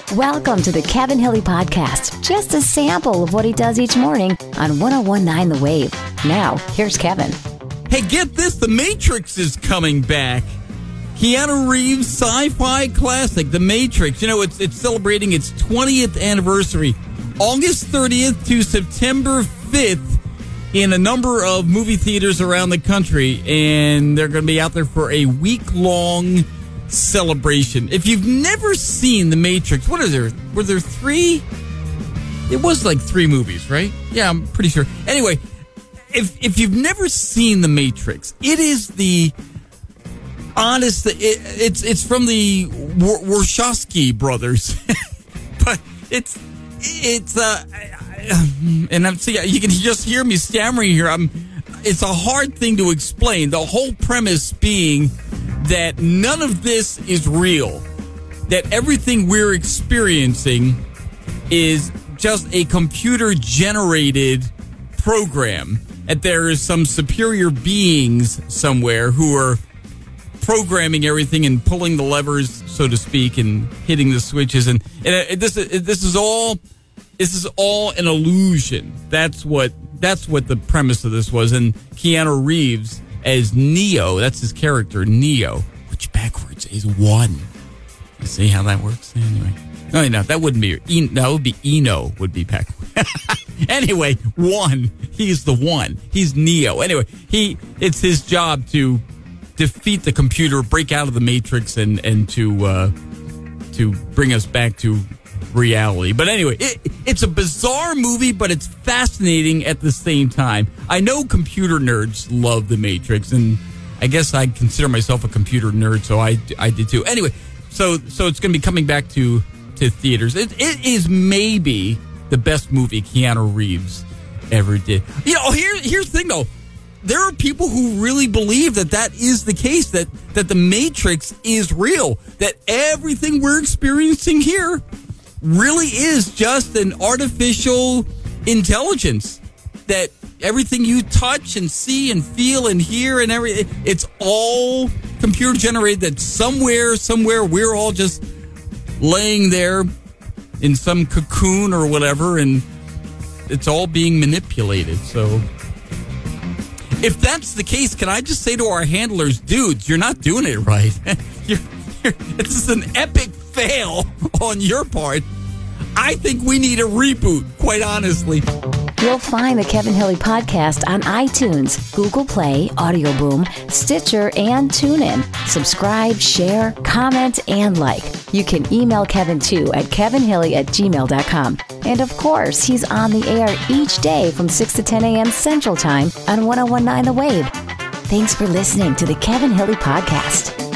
Welcome to the Kevin Hilly Podcast. Just a sample of what he does each morning on 101.9 The Wave. Now, here's Kevin. Hey, get this. The Matrix is coming back. Keanu Reeves' sci-fi classic, The Matrix. You know, it's celebrating its 20th anniversary, August 30th to September 5th in a number of movie theaters around the country. And they're going to be out there for a week-long celebration. If you've never seen The Matrix, what are there? Were there three? It was like three movies, right? Yeah, I'm pretty sure. Anyway, if you've never seen The Matrix, it is the honest. It's from the Wachowski brothers, but it's and I'm see you can just hear me stammering here. It's a hard thing to explain. The whole premise being that none of this is real, that everything we're experiencing is just a computer-generated program, that there is some superior beings somewhere who are programming everything and pulling the levers, so to speak, and hitting the switches. And this is all an illusion. That's what the premise of this was. And Keanu Reeves as Neo, that's his character, Neo, which backwards is one. You see how that works? Anyway. No, that wouldn't be. That would be Eno, would be backwards. Anyway, one. He's the one. He's Neo. Anyway, it's his job to defeat the computer, break out of the Matrix, and to bring us back to reality. But anyway, it's a bizarre movie, but it's fascinating at the same time. I know computer nerds love The Matrix, and I guess I consider myself a computer nerd, so I did too. Anyway, so it's going to be coming back to theaters. It is maybe the best movie Keanu Reeves ever did. You know, here's the thing though. There are people who really believe that is the case, that The Matrix is real, that everything we're experiencing here really is just an artificial intelligence, that everything you touch and see and feel and hear and everything, it's all computer generated, that somewhere we're all just laying there in some cocoon or whatever, and it's all being manipulated. So if that's the case, can I just say to our handlers, dudes, you're not doing it right. This is an epic fail on your part. I think we need a reboot, quite honestly. You'll find the Kevin Hilly Podcast on iTunes, Google Play, Audio Boom, Stitcher, and TuneIn. Subscribe, share, comment, and like. You can email Kevin too at kevinhilly@gmail.com. And of course, he's on the air each day from 6 to 10 a.m. Central Time on 101.9 The Wave. Thanks for listening to the Kevin Hilly Podcast.